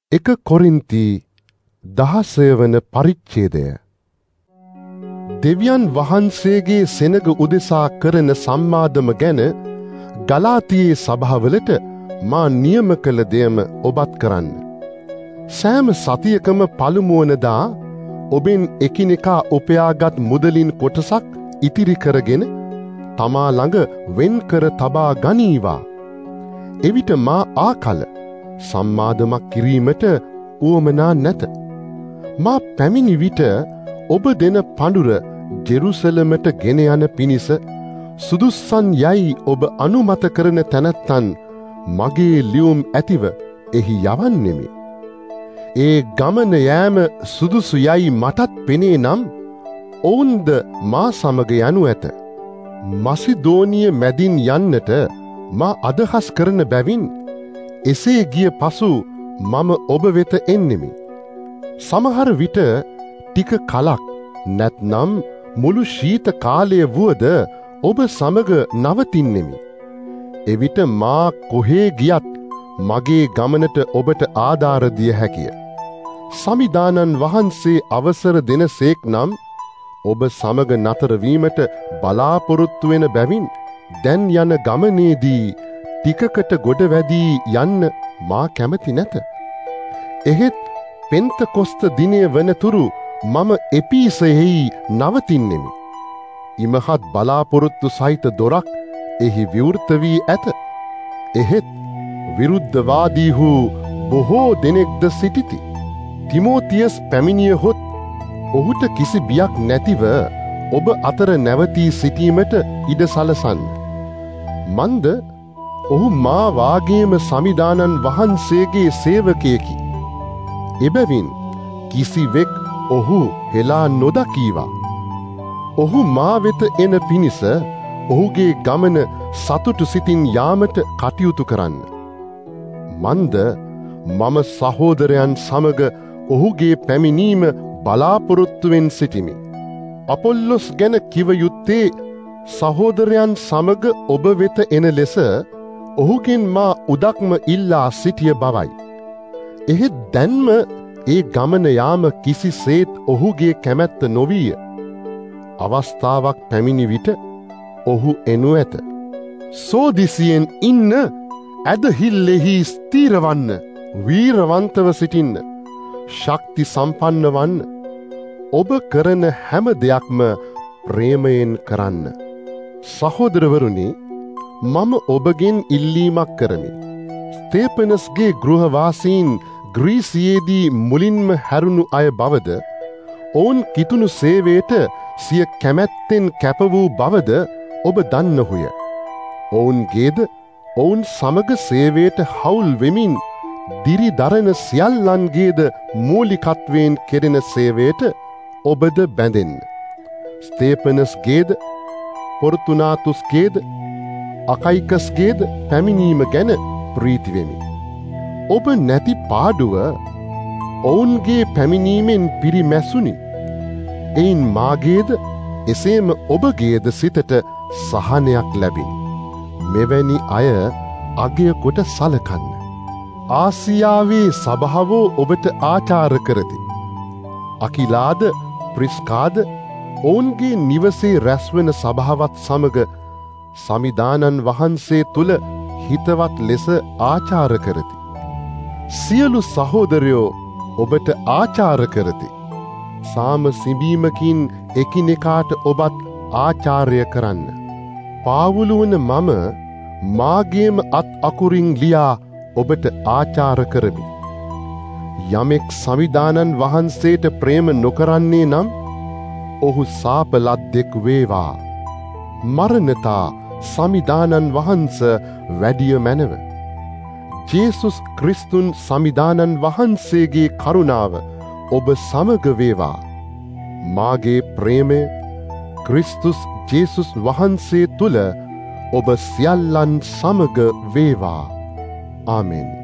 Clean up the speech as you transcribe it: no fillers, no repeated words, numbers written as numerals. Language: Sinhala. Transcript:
එක කොරින්ති 16 වන පරිච්ඡේදය. දෙවියන් වහන්සේගේ සෙනග උදෙසා කරන සම්මාදම ගැන ගලාතියේ සභාවලට මා නියම කළ දෙයම ඔබත් කරන්න. සෑම සතියකම පළමුවනදා ඔබෙන් එකිනෙකා උපයාගත් මුදලින් කොටසක් ඉතිරි කරගෙන තමා ළඟ වෙන් කර තබා ගනීවා. එවිට මා ආකල සම්මාදමක් කිරීමට උවමනා නැත. මා පැමිණි විට ඔබ දෙන පඬුර ජෙරුසලමට ගෙන යන පිණිස සුදුස්සන් යයි ඔබ අනුමත කරන තැනැත්තන් මගේ ලියුම් ඇතිව එහි යවන්නෙමි. ඒ ගමන යෑම සුදුසු යයි මටත් පෙනේ නම් ඔවුන්ද මා සමග යනු ඇත. මසිදෝනිය මැදින් යන්නට මා අදහස් කරන බැවින් එසේ ගිය පසු මම ඔබ වෙත එන්නෙමි. සමහර විට ටික කලක් නැත්නම් මුළු ශීත කාලය වුවද ඔබ සමග නවතින්නෙමි. එවිට මා කොහේ ගියත් මගේ ගමනට ඔබට ආධාර දිය හැකිය. සමිදානන් වහන්සේ අවසර දෙනසේක් නම් ඔබ සමග නතර වීමට බලාපොරොත්තු වෙන බැවින් දැන් යන ගමනේදී ටිකකට ගොඩ වැදී යන්න මා කැමති නැත. එහෙත් පෙන්තකොස්ත දිනය වනතුරු මම එපීසයෙහි නවතින්නෙමි. ඉමහත් බලාපොරොත්තු සහිත දොරක් එහි විවෘත වී ඇත. එහෙත් විරුද්ධවාදීහු බොහෝ දෙනෙක්ද සිටිති. තිමෝතියස් පැමිණියහොත් ඔහුට කිසි බියක් නැතිව ඔබ අතර නැවතී සිටීමට ඉඩ සලසන්න. මන්ද ඔහු මා වාගේම සමිදානන් වහන්සේගේ සේවකයෙකි. එබැවින් කිසිවෙක් ඔහු හෙලා නොදකීවා. ඔහු මා වෙත එන පිණිස ඔහුගේ ගමන සතුටු සිතින් යාමට කටයුතු කරන්න. මන්ද මම සහෝදරයන් සමග ඔහුගේ පැමිණීම බලාපොරොත්තුවෙන් සිටිමි. අපොල්ලොස් ගැන කිව යුත්තේ සහෝදරයන් සමග ඔබ වෙත එන ලෙස ඔහුගෙන් මා උදක්ම ඉල්ලා සිටිය බවයි. එහෙත් දැන්ම ඒ ගමන යාම කිසිසේත් ඔහුගේ කැමැත්ත නොවීය. අවස්ථාවක් පැමිණි විට ඔහු එනු ඇත. සෝදිසියෙන් ඉන්න, ඇදහිල්ලෙහි ස්ථීරවන්න, වීරවන්තව සිටින්න, ශක්ති සම්පන්න වන්න. ඔබ කරන හැම දෙයක්ම ප්‍රේමයෙන් කරන්න. සහෝදරවරුනි, මම ඔබගෙන් ඉල්ලීමක් කරමි. ස්තේපනස්ගේ ගෘහවාසීන් ග්‍රීසියේදී මුලින්ම හැරුණු අය බවද, ඔවුන් කිතුුණු සේවයට සිය කැමැත්තෙන් කැප වූ බවද ඔබ දන්නහුය. ඔවුන්ගේද ඔවුන් සමග සේවයට හවුල් වෙමින් දිරි දරන සියල්ලන්ගේද මූලිකත්වයෙන් කෙරෙන සේවයට ඔබද බැඳෙන්න. ස්තේපනස්ගේද, පොර්තුනාතුස්ගේද, අකයිකස්ගේද පැමිණීම ගැන ප්‍රීතිවෙමි. ඔබ නැති පාඩුව ඔවුන්ගේ පැමිණීමෙන් පිරිමැසුනි. එයින් මාගේද එසේම ඔබගේද සිතට සහනයක් ලැබිනි. මෙවැනි අය අගය කොට සලකන්න. ආසියාවේ සභාවෝ ඔබට ආචාර කරති. අකිලාද ප්‍රිස්කාද ඔවුන්ගේ නිවසේ රැස්වන සභාවත් සමග සමිදානන් වහන්සේ තුළ හිතවත් ලෙස ආචාර කරති. සියලු සහෝදරයෝ ඔබට ආචාර කරති. සාම සිඹීමකින් එකිනෙකාට ඔබත් ආචාරය කරන්න. පාවුලුවන මම මාගේම අත් අකුරින් ලියා ඔබට ආචාර කරමි. යමෙක් සමිදානන් වහන්සේට ප්‍රේම නොකරන්නේ නම් ඔහු සාපලද්දෙක් වේවා. මරණතා සමිදානන් වහන්ස වැඩිය මැනව. ජේසුස් ක්‍රිස්තුන් සමිදානන් වහන්සේගේ කරුණාව ඔබ සමග වේවා. මාගේ ප්‍රේමය ක්‍රිස්තුස් ජේසුස් වහන්සේ තුළ ඔබ සියල්ලන් සමග වේවා. ආමෙන්.